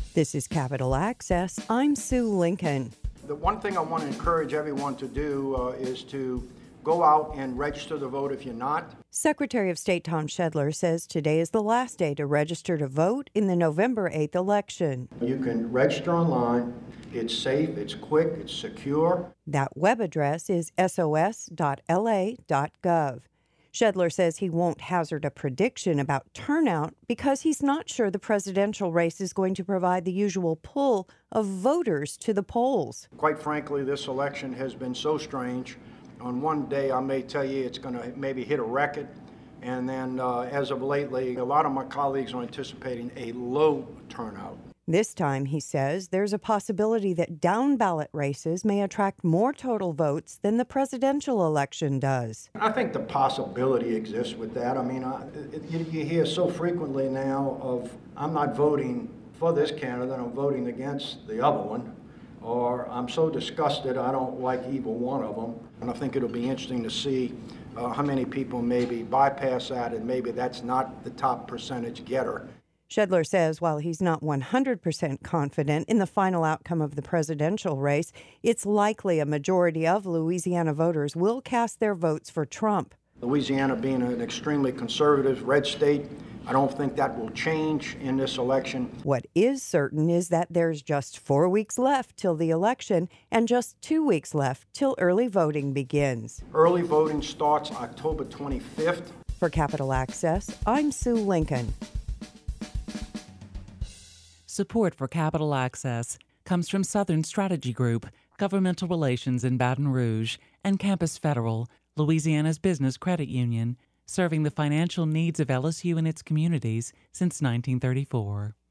This is Capital Access. I'm Sue Lincoln. The one thing I want to encourage everyone to do is to go out and register to vote if you're not. Secretary of State Tom Shedler says today is the last day to register to vote in the November 8th election. You can register online. It's safe, it's quick, it's secure. That web address is sos.la.gov. Shedler says he won't hazard a prediction about turnout because he's not sure the presidential race is going to provide the usual pull of voters to the polls. Quite frankly, this election has been so strange. On one day, I may tell you it's going to maybe hit a record, and then as of lately, a lot of my colleagues are anticipating a low turnout. This time, he says, there's a possibility that down-ballot races may attract more total votes than the presidential election does. I think the possibility exists with that. I mean, you hear so frequently now of, I'm not voting for this candidate, I'm voting against the other one, or I'm so disgusted I don't like either one of them. And I think it'll be interesting to see how many people maybe bypass that, and maybe that's not the top percentage getter. Shedler says while he's not 100% confident in the final outcome of the presidential race, it's likely a majority of Louisiana voters will cast their votes for Trump. Louisiana being an extremely conservative red state, I don't think that will change in this election. What is certain is that there's just 4 weeks left till the election and just 2 weeks left till early voting begins. Early voting starts October 25th. For Capital Access, I'm Sue Lincoln. Support for Capital Access comes from Southern Strategy Group, Governmental Relations in Baton Rouge, and Campus Federal, Louisiana's business credit union, serving the financial needs of LSU and its communities since 1934.